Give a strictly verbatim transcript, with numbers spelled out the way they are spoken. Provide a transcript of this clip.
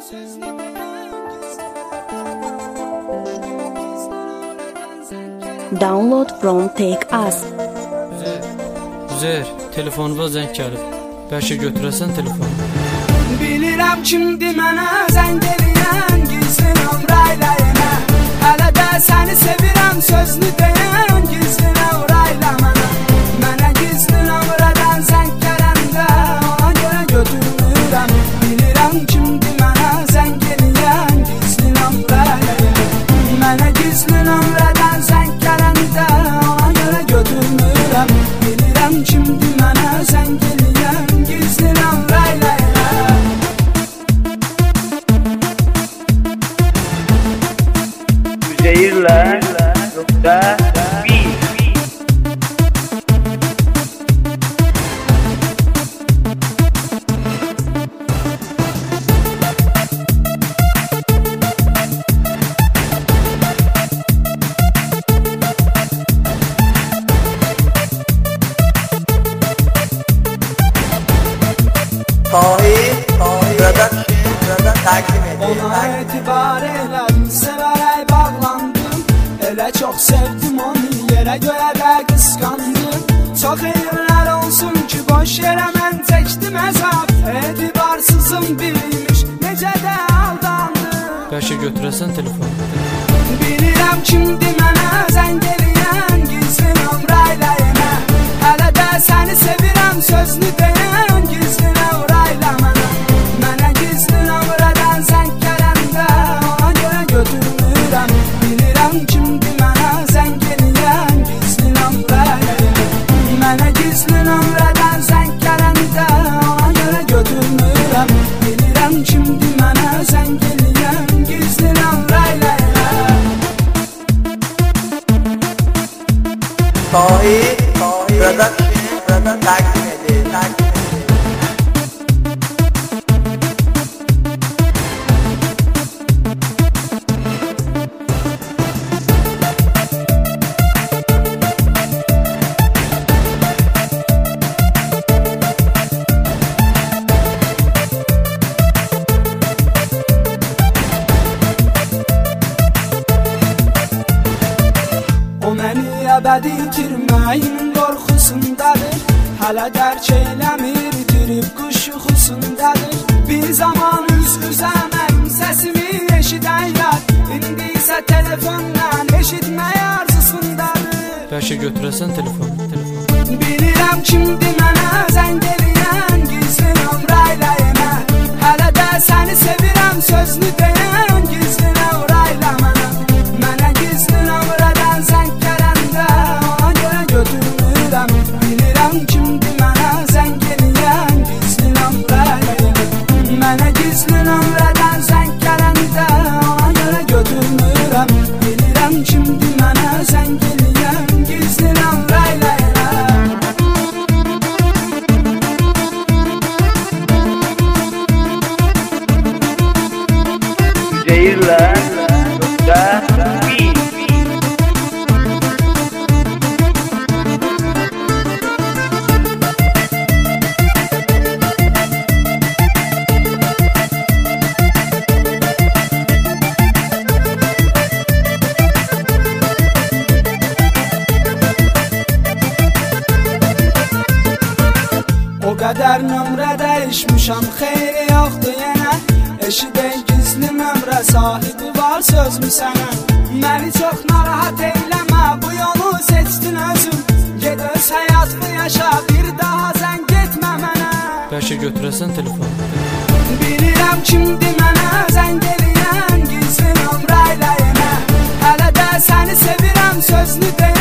Download from Take Us. Üzeyir, telefonuma zəng gəlib. Bəlkə götürəsən telefonu. Bilirəm kimdir mənə zəng eləyən, gizli nömrəylə yenə. Hələ də səni sevirəm sözünü deyən, gizli nömrəylə mənə. Mənə gizli nömrədən zəng gələndə ona görə götürmürəm. Bilirəm kimdir mənə zəng eləyən, gizli nömrəylə yenə. Mənə gizli nömrədən zəng gələndə ona görə götürmürəm. Bilirəm kimdir mənə zəng eləyən, gizli nömrəylə yenə. Üzeyirlə nöqtə bir. Tahir, buradan buradan təqdim edir. Ona etibar elədim, sevərək bağlandım. Elə çox sevdim onu, yerə göyə də qısqandım. Çox eyirlər olsun ki, boş yerə mən çəkdim əzab. Etibarsızım bilmiş, necə də aldandım. Bəlkə götürəsən telefonu. Bilirəm kimdir mənə zəng eləyən, gizli nömrəylə yenə. Hələ də səni sevirəm sözünü deyən, gizli nömrəylə mənə. Mənə gizli nömrədən zəng gələndə ona görə götürmürəm. Bilirəm kimdir mənə zəng eləyən, gizli nömrəylə yenə. Mənə gizli nömrədən zəng gələndə ona görə götürmürəm. Bilirəm kimdir mənə zəng eləyən, gizli nömrəylə yenə. Tahir, buradan buradan təqdim edir. Təqdim edir. O məni əbədi itirməyin qorxusundadır. Hələ dərk eyləmir, itirib quş yuxusundadır. Bir zaman üz-üzəməm səsimi eşidən yar, İndi isə telefondan eşitmək arzusundadır. Bəlkə götürəsən telefonu. telefonu. Bilirəm kimdir mənə zəng eləyən, gizli nömrəylə yenə. Hələ də səni sevirəm sözünü deyən, gizli nömrəylə mənə. Mənə gizli nömrədən zəng gələndə ona görə götürmürəm. Bilirəm kimdir mənə zəng eləyən, gizli nömrəylə yenə. Mənə gizli nömrədən zəng gələndə ona görə götürmürəm. Bilirəm kimdir mənə zəng eləyən, gizli nömrəylə yenə. Üzeyirlə nöqtə bir. O qədər nömrə dəyişmişəm, xeyri yoxdur yenə. Eşidən gizli nömrə sahibi var sözüm sənə. Məni çox narahat eyləmə, bu yolu seçdin özün. Ged öz həyatını yaşa, bir daha zəng etmə mənə. Bəlkə götürəsən telefonu. Bilirəm kimdir mənə zəng eləyən, gizli nömrəylə yenə. Hələ də səni sevirəm sözünü deyən.